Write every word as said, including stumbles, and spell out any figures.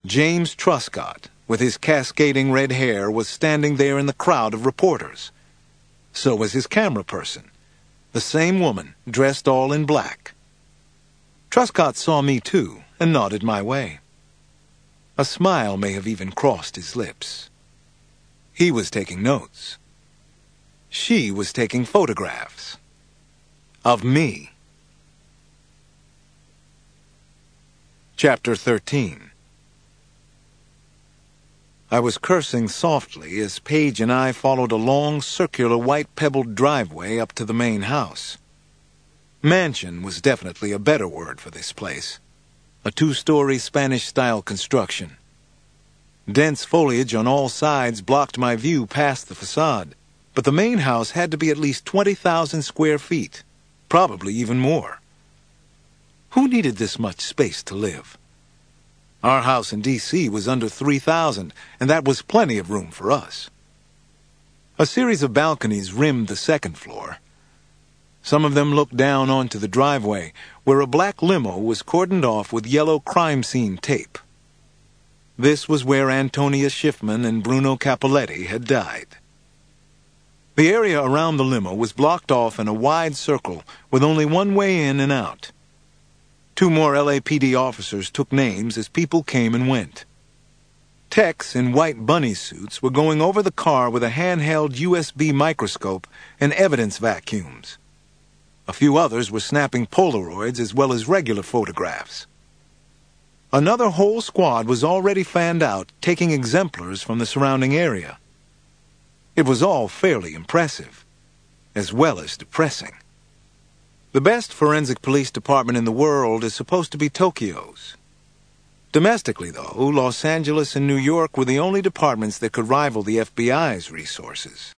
James Truscott, with his cascading red hair, was standing there in the crowd of reporters. So was his camera person, the same woman, dressed all in black. Truscott saw me too and nodded my way. A smile may have even crossed his lips. He was taking notes. She was taking photographs. Of me. Chapter thirteen. I was cursing softly as Paige and I followed a long, circular, white-pebbled driveway up to the main house. Mansion was definitely a better word for this place. A two-story Spanish-style construction. Dense foliage on all sides blocked my view past the facade, but the main house had to be at least twenty thousand square feet, probably even more. Who needed this much space to live? Our house in D C was under three thousand, and that was plenty of room for us. A series of balconies rimmed the second floor. Some of them looked down onto the driveway, where a black limo was cordoned off with yellow crime scene tape. This was where Antonia Schiffman and Bruno Capoletti had died. The area around the limo was blocked off in a wide circle with only one way in and out. Two more L A P D officers took names as people came and went. Techs in white bunny suits were going over the car with a handheld U S B microscope and evidence vacuums. A few others were snapping Polaroids as well as regular photographs. Another whole squad was already fanned out, taking exemplars from the surrounding area. It was all fairly impressive, as well as depressing. The best forensic police department in the world is supposed to be Tokyo's. Domestically, though, Los Angeles and New York were the only departments that could rival the F B I's resources.